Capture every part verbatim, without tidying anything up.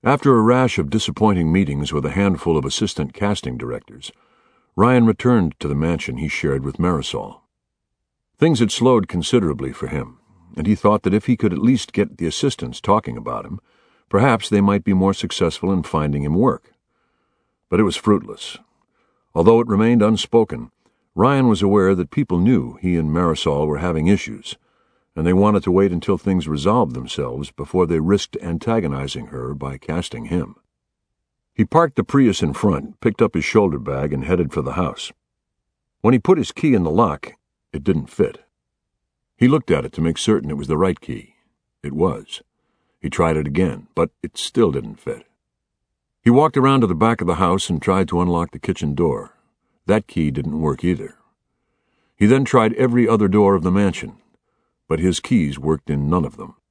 After a rash of disappointing meetings with a handful of assistant casting directors, Ryan returned to the mansion he shared with Marisol. Things had slowed considerably for him, and he thought that if he could at least get the assistants talking about him, perhaps they might be more successful in finding him work. But it was fruitless. Although it remained unspoken, Ryan was aware that people knew he and Marisol were having issues, and they wanted to wait until things resolved themselves before they risked antagonizing her by casting him. He parked the Prius in front, picked up his shoulder bag, and headed for the house. When he put his key in the lock, it didn't fit. He looked at it to make certain it was the right key. It was. He tried it again, but it still didn't fit. He walked around to the back of the house and tried to unlock the kitchen door. That key didn't work either. He then tried every other door of the mansion, but his keys worked in none of them.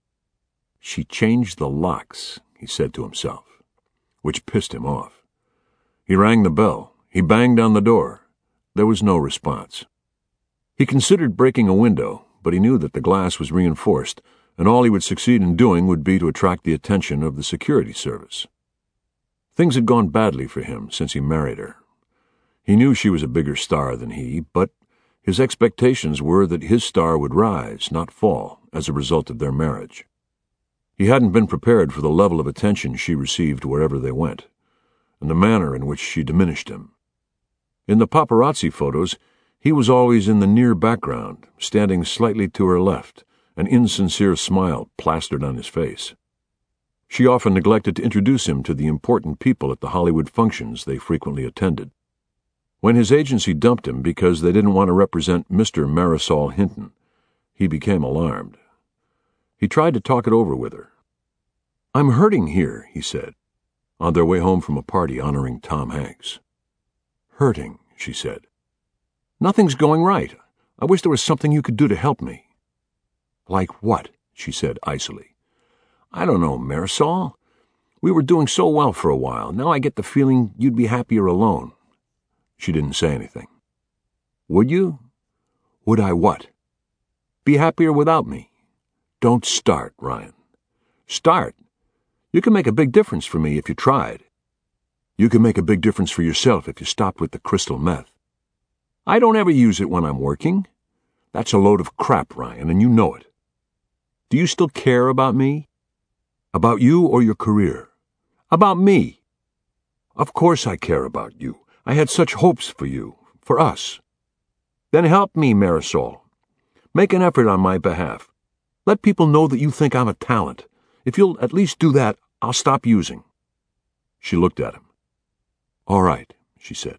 She changed the locks, he said to himself, which pissed him off. He rang the bell. He banged on the door. There was no response. He considered breaking a window, but he knew that the glass was reinforced, and all he would succeed in doing would be to attract the attention of the security service. Things had gone badly for him since he married her. He knew she was a bigger star than he, but his expectations were that his star would rise, not fall, as a result of their marriage. He hadn't been prepared for the level of attention she received wherever they went, and the manner in which she diminished him. In the paparazzi photos, he was always in the near background, standing slightly to her left, an insincere smile plastered on his face. She often neglected to introduce him to the important people at the Hollywood functions they frequently attended. When his agency dumped him because they didn't want to represent Mister Marisol Hinton, he became alarmed. He tried to talk it over with her. "I'm hurting here," he said, on their way home from a party honoring Tom Hanks. "Hurting," she said. "Nothing's going right. I wish there was something you could do to help me." "Like what?" she said icily. "I don't know, Marisol. We were doing so well for a while. Now I get the feeling you'd be happier alone." She didn't say anything. "Would you?" "Would I what?" "Be happier without me." "Don't start, Ryan." "Start? You can make a big difference for me if you tried." "You can make a big difference for yourself if you stopped with the crystal meth." "I don't ever use it when I'm working." "That's a load of crap, Ryan, and you know it." "Do you still care about me?" "About you or your career?" "About me." "Of course I care about you. I had such hopes for you, for us." "Then help me, Marisol. Make an effort on my behalf. Let people know that you think I'm a talent. If you'll at least do that, I'll stop using." She looked at him. "All right," she said.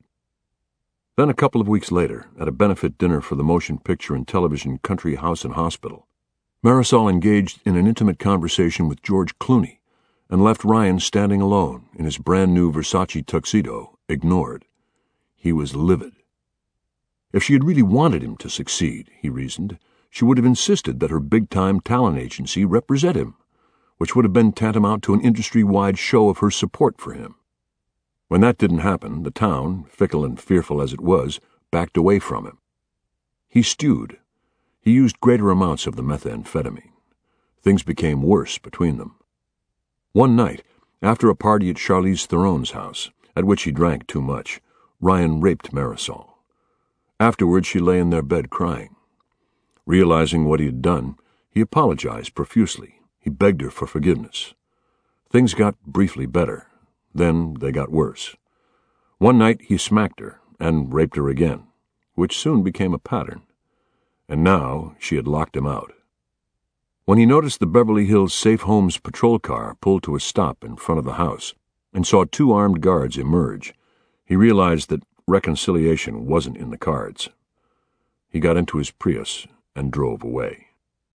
Then a couple of weeks later, at a benefit dinner for the motion picture and television Country House and Hospital, Marisol engaged in an intimate conversation with George Clooney and left Ryan standing alone in his brand-new Versace tuxedo, ignored. He was livid. If she had really wanted him to succeed, he reasoned, she would have insisted that her big-time talent agency represent him, which would have been tantamount to an industry-wide show of her support for him. When that didn't happen, the town, fickle and fearful as it was, backed away from him. He stewed. He used greater amounts of the methamphetamine. Things became worse between them. One night, after a party at Charlize Theron's house, at which he drank too much, Ryan raped Marisol. Afterward, she lay in their bed crying. Realizing what he had done, he apologized profusely. He begged her for forgiveness. Things got briefly better. Then they got worse. One night he smacked her and raped her again, which soon became a pattern. And now she had locked him out. When he noticed the Beverly Hills Safe Homes patrol car pull to a stop in front of the house and saw two armed guards emerge, he realized that reconciliation wasn't in the cards. He got into his Prius and drove away.